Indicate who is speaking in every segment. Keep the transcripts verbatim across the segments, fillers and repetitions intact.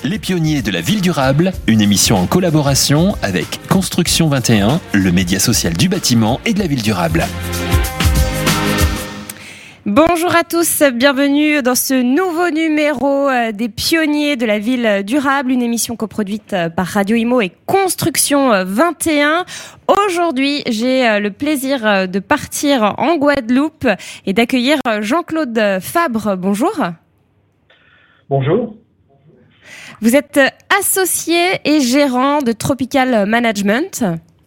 Speaker 1: Les pionniers de la ville durable, une émission en collaboration avec Construction vingt et un, le média social du bâtiment et de la ville durable.
Speaker 2: Bonjour à tous, bienvenue dans ce nouveau numéro des pionniers de la ville durable, une émission coproduite par Radio Imo et Construction vingt et un. Aujourd'hui, j'ai le plaisir de partir en Guadeloupe et d'accueillir Jean-Claude Fabre. Bonjour.
Speaker 3: Bonjour.
Speaker 2: Vous êtes associé et gérant de Tropical Management.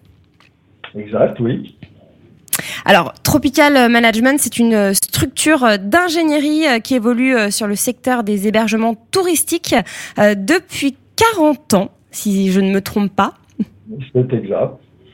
Speaker 3: Exact, oui.
Speaker 2: Alors, Tropical Management, c'est une structure d'ingénierie qui évolue sur le secteur des hébergements touristiques depuis quarante ans, si je ne me trompe pas.
Speaker 3: C'est exact.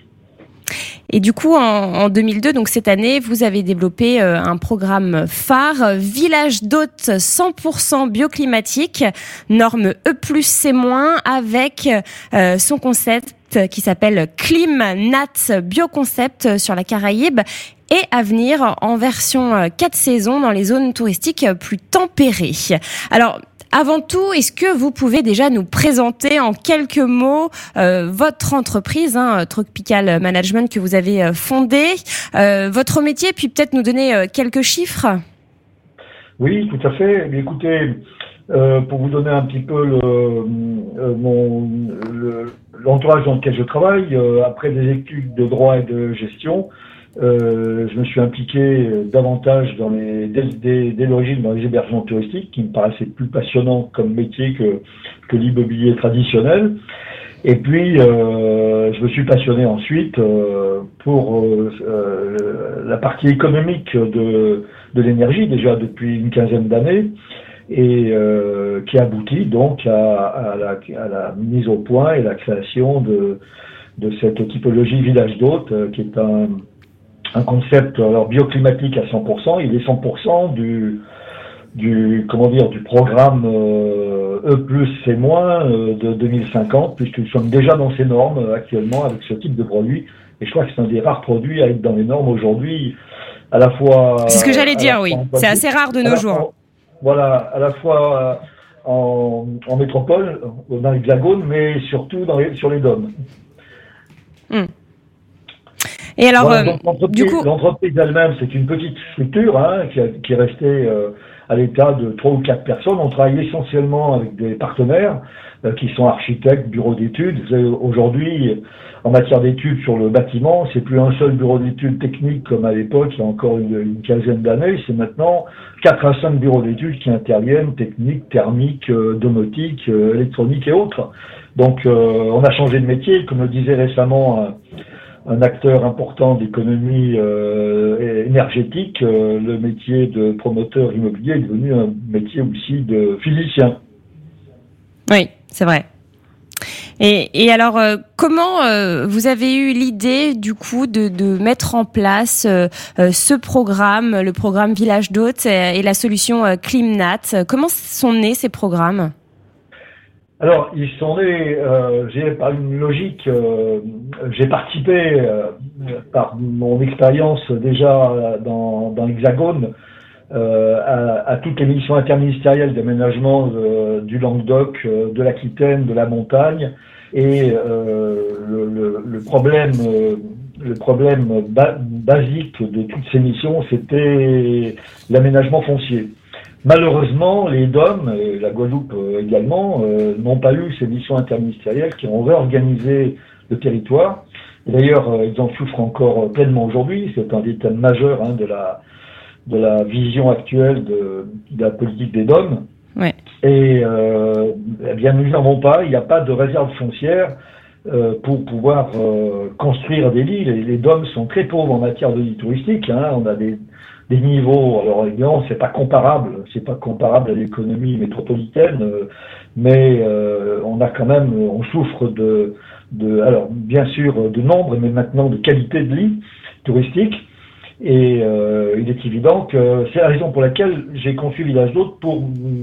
Speaker 2: Et du coup, en, en deux mille deux, donc cette année, vous avez développé euh, un programme phare, Village d'hôtes cent pour cent bioclimatique, norme E plus C-, avec euh, son concept qui s'appelle ClimNat Bioconcept sur la Caraïbe et à venir en version quatre saisons dans les zones touristiques plus tempérées. Alors, avant tout, est-ce que vous pouvez déjà nous présenter en quelques mots euh, votre entreprise, hein, Tropical Management, que vous avez fondée, euh, votre métier, puis peut-être nous donner euh, quelques chiffres?
Speaker 3: Oui, tout à fait. Mais écoutez, euh, pour vous donner un petit peu le, euh, mon, le, l'entourage dans lequel je travaille, euh, après des études de droit et de gestion, Euh, je me suis impliqué davantage dans les, dès, dès, dès l'origine dans les hébergements touristiques, qui me paraissaient plus passionnants comme métier que, que l'immobilier traditionnel. Et puis, euh, je me suis passionné ensuite euh, pour euh, euh, la partie économique de, de l'énergie, déjà depuis une quinzaine d'années, et euh, qui aboutit donc à, à, la, à la mise au point et la création de, de cette typologie village d'hôtes, euh, qui est un un concept alors bioclimatique à cent pour cent. Il est cent pour cent du du comment dire du programme euh, E plus C-, euh, de deux mille cinquante, puisque nous sommes déjà dans ces normes euh, actuellement avec ce type de produit. Et je crois que c'est un des rares produits à être dans les normes aujourd'hui, à la fois.
Speaker 2: C'est ce que j'allais dire, oui. C'est assez rare de nos jours.
Speaker 3: Fois, voilà, à la fois en, en métropole, dans l'Hexagone, mais surtout dans les, sur les dômes.
Speaker 2: Hum. Et alors,
Speaker 3: voilà,
Speaker 2: euh,
Speaker 3: l'entreprise,
Speaker 2: du coup,
Speaker 3: l'entreprise elle-même, c'est une petite structure hein, qui, a, qui est restée euh, à l'état de trois ou quatre personnes. On travaille essentiellement avec des partenaires euh, qui sont architectes, bureaux d'études. Aujourd'hui, en matière d'études sur le bâtiment, c'est plus un seul bureau d'études technique comme à l'époque, il y a encore une, une quinzaine d'années. C'est maintenant quatre à cinq bureaux d'études qui interviennent, techniques, thermiques, euh, domotiques, euh, électroniques et autres. Donc, euh, on a changé de métier, comme le disait récemment euh, un acteur important d'économie euh, énergétique, euh, le métier de promoteur immobilier est devenu un métier aussi de physicien.
Speaker 2: Oui, c'est vrai. Et, et alors, euh, comment euh, vous avez eu l'idée, du coup, de, de mettre en place euh, euh, ce programme, le programme Village d'hôtes et, et la solution euh, ClimNat? Comment sont nés ces programmes?
Speaker 3: Alors, ils sont nés, euh, j'ai par une logique, euh, j'ai participé euh, par mon expérience déjà dans, dans l'Hexagone euh, à, à toutes les missions interministérielles d'aménagement euh, du Languedoc, euh, de l'Aquitaine, de la montagne, et euh, le, le, le problème, euh, le problème ba- basique de toutes ces missions, c'était l'aménagement foncier. Malheureusement, les DOM, et la Guadeloupe également, euh, n'ont pas eu ces missions interministérielles qui ont réorganisé le territoire. Et d'ailleurs, euh, ils en souffrent encore pleinement aujourd'hui. C'est un des thèmes majeurs hein, de la de la vision actuelle de, de la politique des DOM.
Speaker 2: Ouais.
Speaker 3: Et euh, eh bien, nous n'en avons pas. Il n'y a pas de réserve foncière euh, pour pouvoir euh, construire des lits. Les, les DOM sont très pauvres en matière de lits touristiques. Hein. On a des des niveaux, alors évidemment, c'est pas comparable, c'est pas comparable à l'économie métropolitaine, euh, mais euh, on a quand même, on souffre de, de, alors bien sûr de nombre, mais maintenant de qualité de lits touristiques. Et euh, il est évident que c'est la raison pour laquelle j'ai conçu Village d'hôtes pour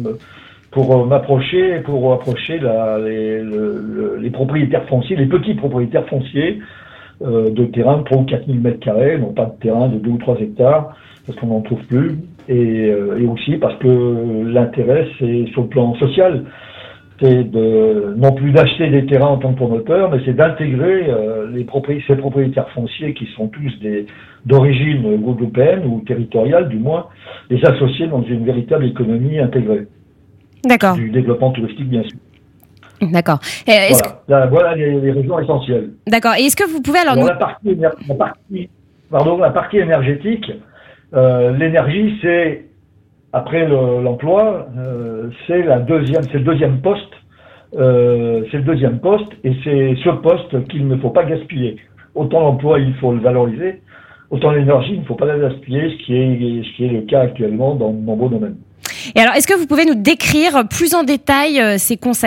Speaker 3: pour m'approcher, pour approcher la, les, le, les propriétaires fonciers, les petits propriétaires fonciers euh, de terrain de trois ou quatre mille mètres carrés, non pas de terrain de deux ou trois hectares. Parce qu'on n'en trouve plus, et, euh, et aussi parce que l'intérêt, c'est sur le plan social. c'est de, non plus d'acheter des terrains en tant que promoteur, mais c'est d'intégrer euh, les propri- ces propriétaires fonciers qui sont tous des, d'origine guadeloupéenne ou territoriale du moins, les associer dans une véritable économie intégrée.
Speaker 2: D'accord.
Speaker 3: Du développement touristique, bien sûr.
Speaker 2: D'accord. Et est-ce
Speaker 3: Voilà, Là, voilà les, les raisons essentielles.
Speaker 2: que... D'accord. Et est-ce que vous pouvez alors,
Speaker 3: alors
Speaker 2: nous...
Speaker 3: la, partie, éner- la, partie, pardon, la partie énergétique, euh, l'énergie, c'est, après le, l'emploi, euh, c'est, la deuxième, c'est le deuxième poste, euh, c'est le deuxième poste, et c'est ce poste qu'il ne faut pas gaspiller. Autant l'emploi, il faut le valoriser, autant l'énergie, il ne faut pas la gaspiller, ce qui est, ce qui est le cas actuellement dans de nombreux domaines.
Speaker 2: Et alors, est-ce que vous pouvez nous décrire plus en détail euh, ces concepts ?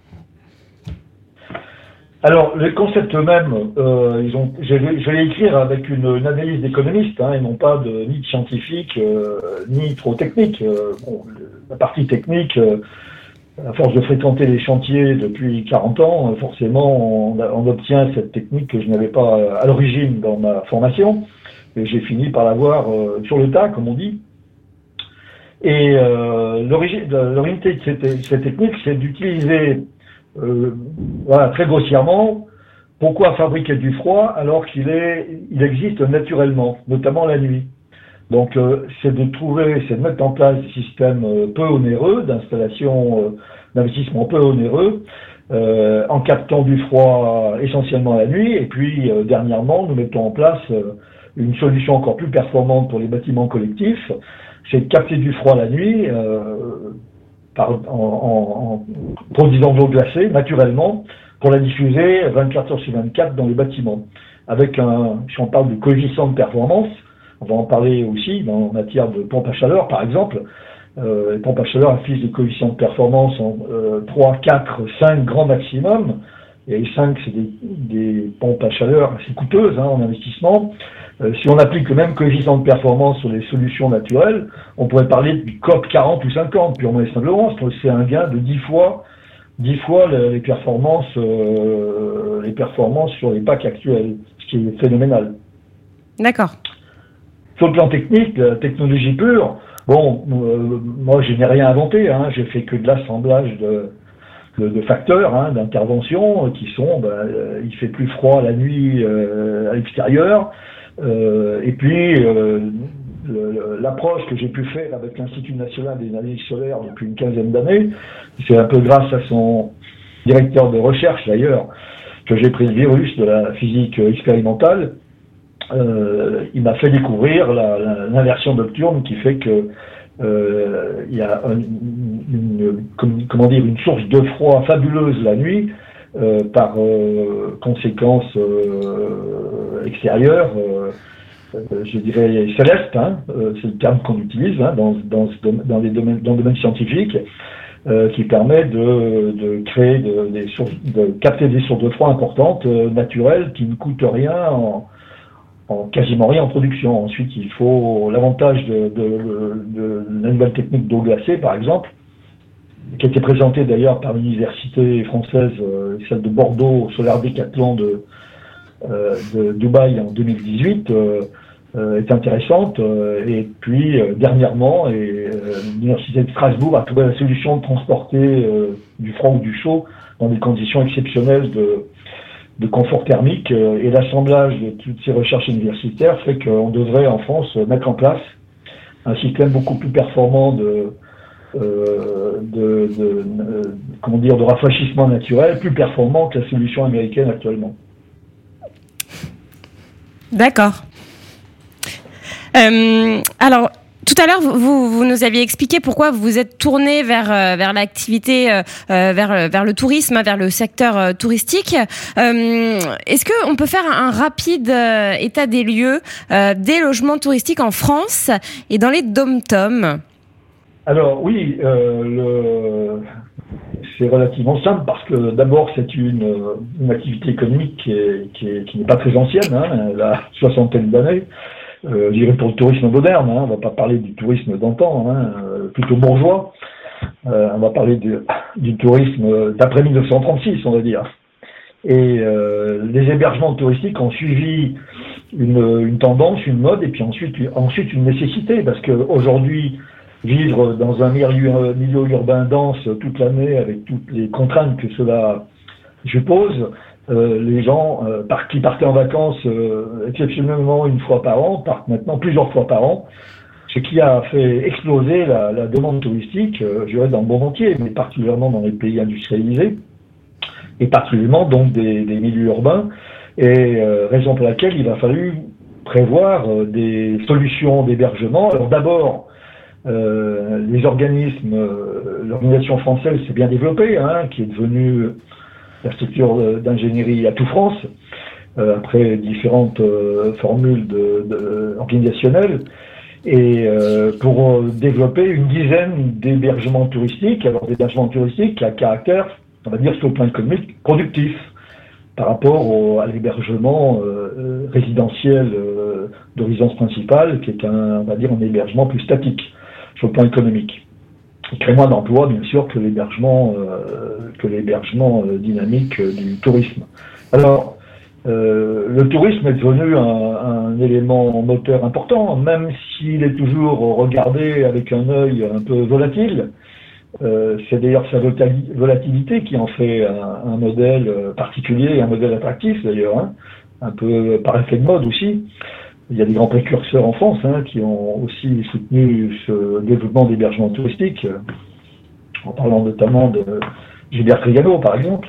Speaker 3: Alors, les concepts eux-mêmes, euh, ils ont, je vais, je vais les écrire avec une, une analyse d'économiste, hein, et non pas de, ni de scientifique, euh, ni trop technique. Euh, bon, la partie technique, euh, à force de fréquenter les chantiers depuis quarante ans, euh, forcément, on, on obtient cette technique que je n'avais pas euh, à l'origine dans ma formation, et j'ai fini par l'avoir euh, sur le tas, comme on dit. Et euh, l'origine, l'originalité de cette, cette technique, c'est d'utiliser Euh, voilà, très grossièrement, pourquoi fabriquer du froid alors qu'il est, il existe naturellement, notamment la nuit. Donc, euh, c'est de trouver, c'est de mettre en place des systèmes euh, peu onéreux, d'installation, euh, d'investissement peu onéreux, euh, en captant du froid essentiellement la nuit. Et puis, euh, dernièrement, nous mettons en place euh, une solution encore plus performante pour les bâtiments collectifs, c'est de capter du froid la nuit. Euh, Par, en, en, en produisant de l'eau glacée naturellement pour la diffuser vingt-quatre heures sur vingt-quatre dans les bâtiments. Avec un, si on parle de coefficient de performance, on va en parler aussi dans, en matière de pompe à chaleur par exemple. Euh, les pompes à chaleur affichent des coefficients de performance en euh, trois, quatre, cinq grands maximum. Et les cinq, c'est des, des pompes à chaleur assez coûteuses hein, en investissement. Euh, si on applique le même coefficient de performance sur les solutions naturelles, on pourrait parler du C O P quarante ou cinquante, purement et simplement. C'est un gain de dix fois, dix fois les performances, euh, les performances sur les packs actuels, ce qui est phénoménal.
Speaker 2: D'accord.
Speaker 3: Sur le plan technique, la technologie pure, bon, euh, moi je n'ai rien inventé, hein, j'ai fait que de l'assemblage de De, de facteurs hein, d'intervention qui sont, ben, euh, il fait plus froid la nuit euh, à l'extérieur, euh, et puis euh, le, l'approche que j'ai pu faire avec l'Institut national des analyses solaires depuis une quinzaine d'années, c'est un peu grâce à son directeur de recherche d'ailleurs que j'ai pris le virus de la physique expérimentale. Euh, il m'a fait découvrir la, la, l'inversion nocturne qui fait que Euh, il y a un, une, une, comment dire, une source de froid fabuleuse la nuit, euh, par euh, conséquence euh, extérieure, euh, je dirais céleste, hein, euh, c'est le terme qu'on utilise hein, dans, dans, dans, les domaines, dans le domaine scientifique, euh, qui permet de, de créer de, des sources, de capter des sources de froid importantes, euh, naturelles, qui ne coûtent rien en en quasiment rien en production. Ensuite, il faut l'avantage de, de, de, de la nouvelle technique d'eau glacée, par exemple, qui a été présentée d'ailleurs par l'université française, euh, celle de Bordeaux, au Solar Décathlon de, euh, de Dubaï en deux mille dix-huit, euh, euh, est intéressante. Euh, et puis, euh, dernièrement, et, euh, l'université de Strasbourg a trouvé la solution de transporter euh, du froid ou du chaud dans des conditions exceptionnelles de de confort thermique, euh, et l'assemblage de toutes ces recherches universitaires fait qu'on devrait en France mettre en place un système beaucoup plus performant de, euh, de, de, de comment dire, de rafraîchissement naturel, plus performant que la solution américaine actuellement.
Speaker 2: D'accord. Euh, alors, tout à l'heure, vous, vous nous aviez expliqué pourquoi vous vous êtes tourné vers vers l'activité, euh, vers vers le tourisme, vers le secteur euh, touristique. Euh, est-ce que on peut faire un rapide euh, état des lieux euh, des logements touristiques en France et dans les dom-toms ?
Speaker 3: Alors oui, euh, le... c'est relativement simple parce que d'abord c'est une, une activité économique qui est, qui est, qui n'est pas très ancienne, hein, elle a soixantaine d'années. Euh, je dirais pour le tourisme moderne, hein, on va pas parler du tourisme d'antan, hein, euh, plutôt bourgeois. Euh, on va parler de, du tourisme d'après mille neuf cent trente-six, on va dire. Et euh, les hébergements touristiques ont suivi une, une tendance, une mode, et puis ensuite, ensuite une nécessité, parce que aujourd'hui, vivre dans un milieu, milieu urbain dense toute l'année avec toutes les contraintes que cela suppose. Euh, les gens euh, par, qui partaient en vacances euh, exceptionnellement une fois par an partent maintenant plusieurs fois par an, ce qui a fait exploser la, la demande touristique, euh, je dirais dans le monde entier, mais particulièrement dans les pays industrialisés, et particulièrement donc des, des milieux urbains, et euh, raison pour laquelle il a fallu prévoir euh, des solutions d'hébergement. Alors d'abord, euh, les organismes, euh, l'organisation française s'est bien développée, hein, qui est devenue la structure d'ingénierie Atout France, euh, après différentes euh, formules de, de, organisationnelles, et euh, pour développer une dizaine d'hébergements touristiques, alors des hébergements touristiques à caractère, on va dire sur le plan économique, productif, par rapport au, à l'hébergement euh, résidentiel euh, de résidence principale, qui est un, on va dire, un hébergement plus statique sur le plan économique. Il crée moins d'emplois, bien sûr, que l'hébergement, euh, que l'hébergement euh, dynamique euh, du tourisme. Alors, euh, le tourisme est devenu un, un élément moteur important, même s'il est toujours regardé avec un œil un peu volatile. Euh, c'est d'ailleurs sa volatilité qui en fait un, un modèle particulier, un modèle attractif d'ailleurs, hein, un peu par effet de mode aussi. Il y a des grands précurseurs en France hein, qui ont aussi soutenu ce développement d'hébergement touristique, en parlant notamment de Gilbert Trigano par exemple.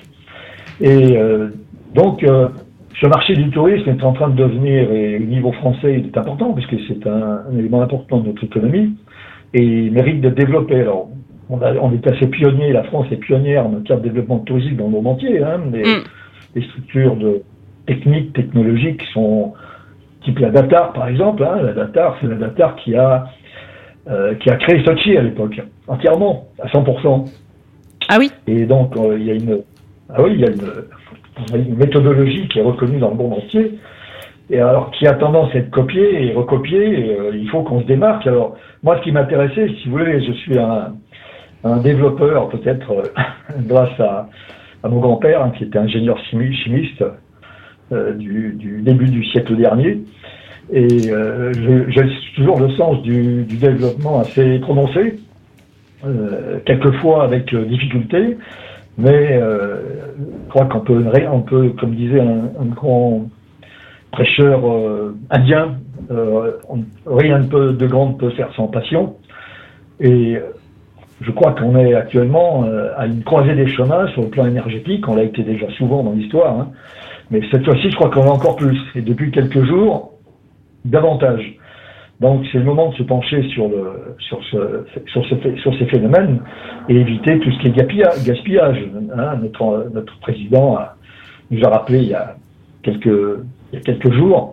Speaker 3: Et euh, donc euh, ce marché du tourisme est en train de devenir, et au niveau français il est important puisque c'est un, un élément important de notre économie et il mérite d'être développé. Alors on, a, on est assez pionnier, la France est pionnière en matière de développement touristique dans le monde entier. Hein, les, mm. les structures de, techniques, technologiques sont type la Datar, par exemple. Hein, la Datar, c'est la Datar qui a euh, qui a créé Sochi à l'époque, entièrement, à cent pour cent.
Speaker 2: Ah oui.
Speaker 3: Et donc euh, il y a une ah oui, il y a une, une méthodologie qui est reconnue dans le monde entier, et alors qui a tendance à être copiée et recopiée. Et, euh, il faut qu'on se démarque. Alors moi, ce qui m'intéressait, si vous voulez, je suis un, un développeur, peut-être euh, grâce à, à mon grand-père, hein, qui était ingénieur chimiste. Euh, du, du début du siècle dernier, et euh, j'ai toujours le sens du, du développement assez prononcé, euh, quelquefois avec euh, difficulté, mais euh, je crois qu'on peut, on peut, comme disait un, un grand prêcheur euh, indien, euh, on, rien de, peut, de grand ne peut faire sans passion, et je crois qu'on est actuellement euh, à une croisée des chemins sur le plan énergétique. On l'a été déjà souvent dans l'histoire, hein. Mais cette fois-ci, je crois qu'on a encore plus. Et depuis quelques jours, davantage. Donc, c'est le moment de se pencher sur le, sur ce, sur ce, sur ces phénomènes et éviter tout ce qui est gaspillage. Hein, notre, notre président a, nous a rappelé il y a quelques, il y a quelques jours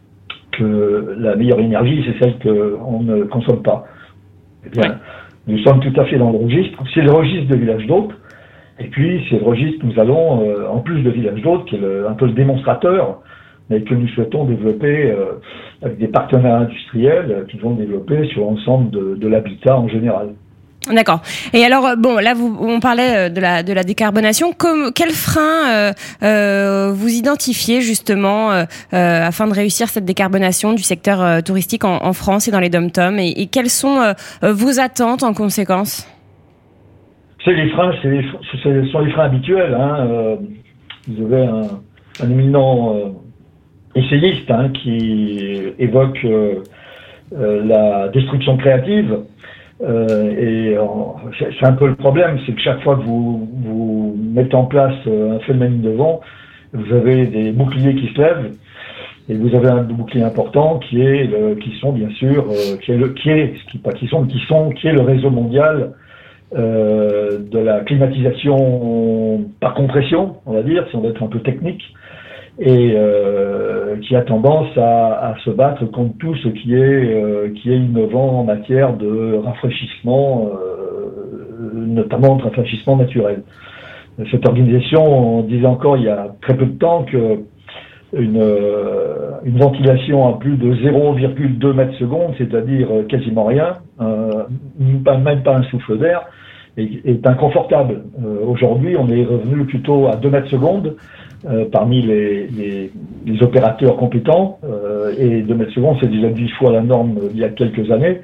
Speaker 3: que la meilleure énergie, c'est celle qu'on ne consomme pas. Eh bien, ouais. Nous sommes tout à fait dans le registre. C'est le registre de Village d'Hôtes. Et puis, c'est le registre que nous allons, euh, en plus de Village d'Hôtes, qui est le, un peu le démonstrateur, mais que nous souhaitons développer euh, avec des partenaires industriels euh, qui vont développer sur l'ensemble de, de l'habitat en général.
Speaker 2: D'accord. Et alors, bon, là, vous, on parlait de la, de la décarbonation. Comme, quels freins euh, euh, vous identifiez justement euh, euh, afin de réussir cette décarbonation du secteur euh, touristique en, en France et dans les dom-toms, et, et quelles sont euh, vos attentes en conséquence ?
Speaker 3: C'est les freins, c'est les, ce sont les freins habituels. Hein. Euh, vous avez un, un éminent euh, essayiste hein, qui évoque euh, euh, la destruction créative. Euh, et euh, c'est, c'est un peu le problème, c'est que chaque fois que vous, vous mettez en place euh, un phénomène de vent, vous avez des boucliers qui se lèvent. Et vous avez un bouclier important qui est, le, qui sont bien sûr, euh, qui est le, qui est, qui pas qui sont, qui sont, qui est le réseau mondial. Euh, de la climatisation par compression, on va dire, si on veut être un peu technique, et euh, qui a tendance à, à se battre contre tout ce qui est euh, qui est innovant en matière de rafraîchissement, euh, notamment de rafraîchissement naturel. Cette organisation, on disait encore il y a très peu de temps que une, euh, une ventilation à plus de zéro virgule deux mètres secondes, c'est-à-dire quasiment rien, euh, même pas un souffle d'air, est, est inconfortable. Euh, aujourd'hui, on est revenu plutôt à deux mètres secondes euh, parmi les, les, les opérateurs compétents, euh, et deux mètres secondes, c'est déjà dix fois la norme il y a quelques années.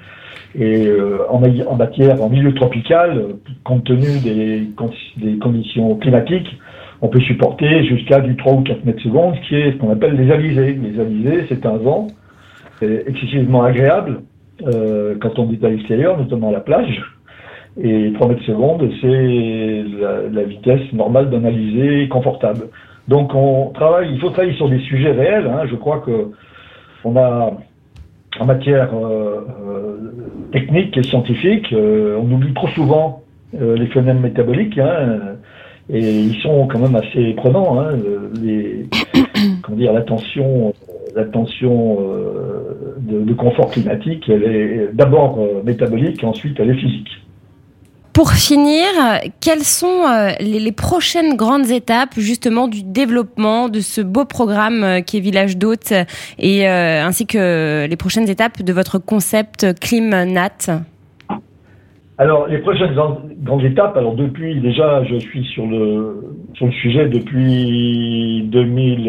Speaker 3: Et euh, en, en matière, en milieu tropical, compte tenu des, des conditions climatiques, on peut supporter jusqu'à du trois ou quatre mètres secondes, ce qui est ce qu'on appelle les alizés. Les alizés, c'est un vent excessivement agréable euh, quand on est à l'extérieur, notamment à la plage. Et trois mètres secondes, c'est la, la vitesse normale d'un alizé confortable. Donc on travaille, il faut travailler sur des sujets réels. Hein. Je crois que on a, en matière euh, euh, technique et scientifique, euh, on oublie trop souvent euh, les phénomènes métaboliques. Hein. Et ils sont quand même assez prenants. Hein, les, comment dire, la tension, la tension euh, de, de confort climatique, elle est d'abord euh, métabolique, ensuite elle est physique.
Speaker 2: Pour finir, quelles sont euh, les, les prochaines grandes étapes justement du développement de ce beau programme euh, qui est Village d'Hôtes et euh, ainsi que les prochaines étapes de votre concept ClimNat?
Speaker 3: Alors, les prochaines grandes étapes, alors depuis, déjà, je suis sur le, sur le sujet depuis deux mille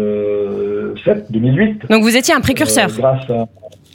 Speaker 3: sept, deux mille huit.
Speaker 2: Donc vous étiez un précurseur.
Speaker 3: Euh, grâce à...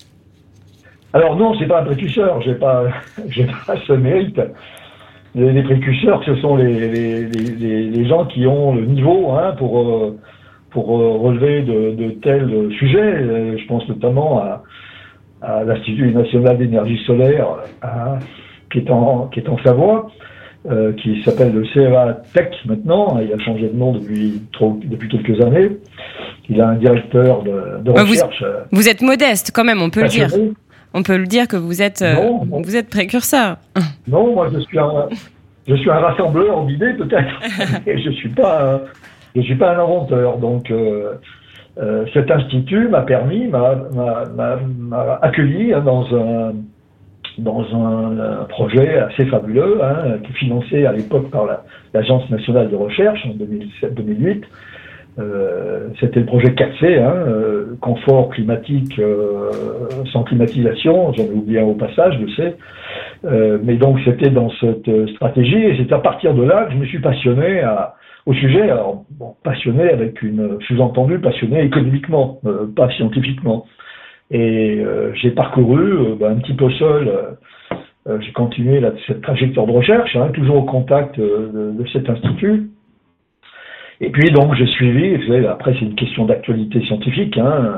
Speaker 3: Alors non, c'est pas un précurseur, j'ai pas, j'ai pas ce mérite. Les, les précurseurs, ce sont les, les, les, les gens qui ont le niveau, hein, pour, pour relever de, de tels sujets. Je pense notamment à, à l'Institut national d'énergie solaire, à, qui est en, qui est en Savoie, euh, qui s'appelle le C E A Tech maintenant. Il a changé de nom depuis, trop, depuis quelques années. Il a un directeur de, de recherche.
Speaker 2: Vous, vous êtes modeste quand même, on peut passionné. le dire. On peut le dire que vous êtes, non, euh, vous êtes précurseur.
Speaker 3: Non, moi je suis un, je suis un rassembleur d'idées peut-être. Et je suis pas, je suis pas un inventeur. Donc euh, euh, cet institut m'a permis, m'a, m'a, m'a, m'a accueilli dans un dans un, un projet assez fabuleux, hein, qui est financé à l'époque par la, l'Agence nationale de recherche en deux mille sept deux mille huit. Euh, c'était le projet quatre C, hein, euh, confort climatique euh, sans climatisation, j'en ai oublié un au passage, je le sais. Euh, mais donc c'était dans cette stratégie, et c'est à partir de là que je me suis passionné à, au sujet. Alors bon, passionné avec une sous-entendu passionné économiquement, euh, pas scientifiquement. Et euh, j'ai parcouru euh, ben, un petit peu seul. Euh, euh, j'ai continué là, cette trajectoire de recherche, hein, toujours au contact euh, de, de cet institut. Et puis donc j'ai suivi, vous savez, après c'est une question d'actualité scientifique, hein,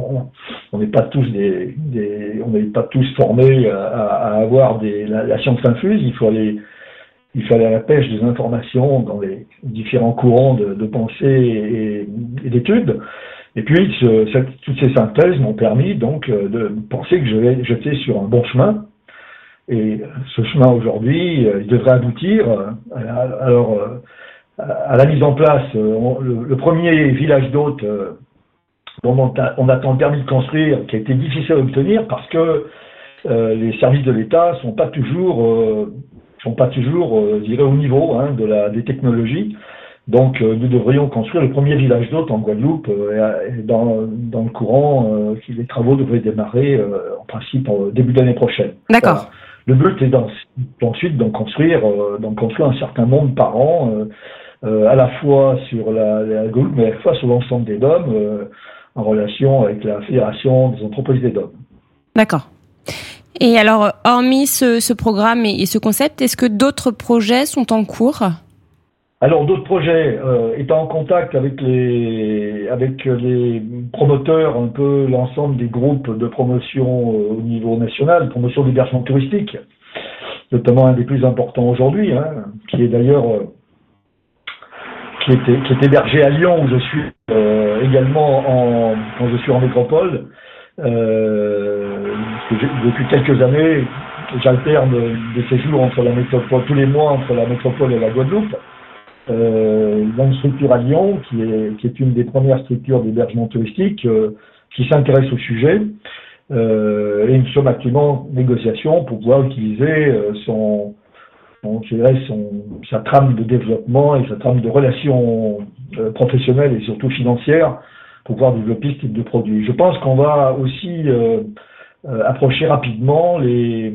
Speaker 3: on n'est pas tous des, des on n'est pas tous formés à, à avoir des, la, la science infuse, il faut aller, il faut aller à la pêche des informations dans les différents courants de, de pensée et, et d'études. Et puis ce, cette, toutes ces synthèses m'ont permis donc de penser que je vais, j'étais sur un bon chemin. Et ce chemin aujourd'hui, il devrait aboutir. Alors à la mise en place, on, le, le premier village d'hôtes euh, dont on, a, on attend le permis de construire, qui a été difficile à obtenir parce que euh, les services de l'État sont pas toujours, euh, sont pas toujours, euh, je dirais, au niveau, hein, de la, des technologies. Donc, euh, nous devrions construire le premier village d'hôtes en Guadeloupe euh, et dans, dans le courant, euh, les travaux devraient démarrer euh, en principe en début d'année prochaine.
Speaker 2: D'accord.
Speaker 3: Voilà. Le but est d'en, ensuite d'en construire, euh, d'en construire un certain nombre par an. Euh, Euh, à la fois sur la, la Guadeloupe, mais à la fois sur l'ensemble des D O M, euh, en relation avec la Fédération des entreprises des D O M.
Speaker 2: D'accord. Et alors, hormis ce, ce programme et, et ce concept, est-ce que d'autres projets sont en cours ?
Speaker 3: Alors, d'autres projets, euh, étant en contact avec les, avec les promoteurs, un peu l'ensemble des groupes de promotion euh, au niveau national, promotion d'hébergement touristique, notamment un des plus importants aujourd'hui, hein, qui est d'ailleurs... Euh, Qui est, qui est hébergé à Lyon, où je suis euh, également en, quand je suis en métropole. Euh, depuis quelques années, j'alterne des séjours entre la métropole, tous les mois entre la métropole et la Guadeloupe. Euh, il y a une structure à Lyon qui est, qui est une des premières structures d'hébergement touristique euh, qui s'intéresse au sujet. Euh, et nous sommes actuellement en négociation pour pouvoir utiliser euh, son Donc, je dirais son, sa trame de développement et sa trame de relations euh, professionnelles et surtout financières pour pouvoir développer ce type de produit. Je pense qu'on va aussi euh, euh, approcher rapidement les,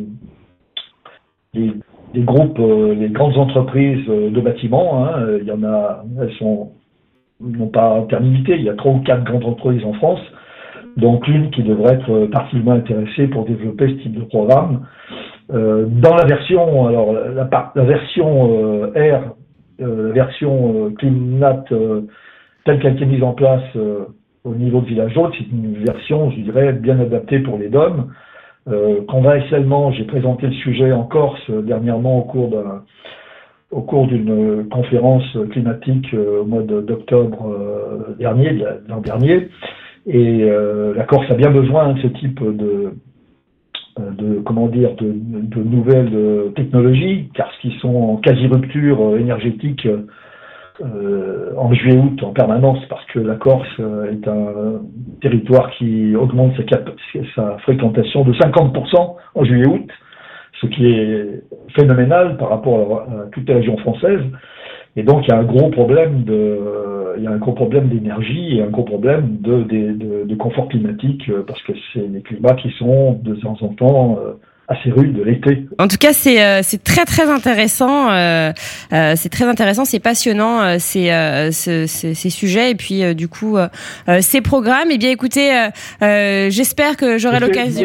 Speaker 3: les, les groupes, euh, les grandes entreprises euh, de bâtiments. Hein. Il y en a, elles sont non pas intermittées, il y a trois ou quatre grandes entreprises en France. donc l'une qui devrait être particulièrement intéressée pour développer ce type de programme. Euh, dans la version, alors la, la, la version euh, R, euh, la version euh, ClimNat euh, telle qu'elle a été mise en place euh, au niveau de Village Haute, c'est une version, je dirais, bien adaptée pour les D O M. Euh, conventionnellement, j'ai présenté le sujet en Corse euh, dernièrement au cours d'un au cours d'une conférence climatique euh, au mois d'octobre euh, dernier, l'an dernier, et euh, la Corse a bien besoin de ce type de, de comment dire, de, de nouvelles technologies, car ce qui sont en quasi-rupture énergétique euh, en juillet-août en permanence, parce que la Corse est un territoire qui augmente sa, cap- sa fréquentation de cinquante pour cent en juillet-août, ce qui est phénoménal par rapport à, à toutes les régions françaises. Et donc, il y a un gros problème de, il y a un gros problème d'énergie et un gros problème de, de, de, de confort climatique, parce que c'est des climats qui sont de temps en temps assez rudes l'été.
Speaker 2: En tout cas, c'est euh, c'est très très intéressant. Euh, euh, c'est très intéressant, c'est passionnant euh, ces, euh, ces, ces, ces sujets et puis euh, du coup euh, ces programmes. Eh bien, écoutez, euh, euh, j'espère que j'aurai l'occasion.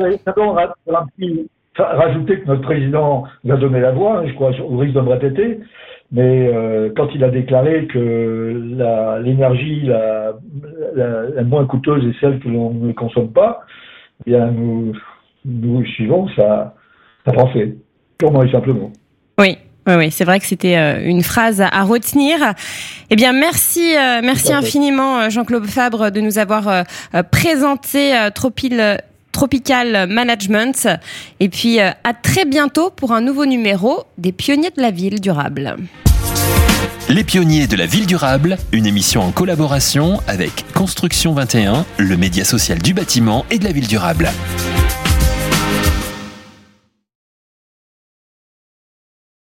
Speaker 3: Rajouter que notre président nous a donné la voix, je crois, au risque de me répéter. Mais euh, quand il a déclaré que la, l'énergie la, la, la moins coûteuse est celle que l'on ne consomme pas, eh bien nous, nous suivons sa, sa pensée, purement et simplement.
Speaker 2: Oui. Oui, oui, c'est vrai que c'était une phrase à retenir. Eh bien, merci, merci infiniment, Jean-Claude Fabre, de nous avoir présenté Tropil Tropical Management. Et puis, à très bientôt pour un nouveau numéro des Pionniers de la Ville Durable.
Speaker 1: Les Pionniers de la Ville Durable, une émission en collaboration avec Construction vingt et un, le média social du bâtiment et de la ville durable.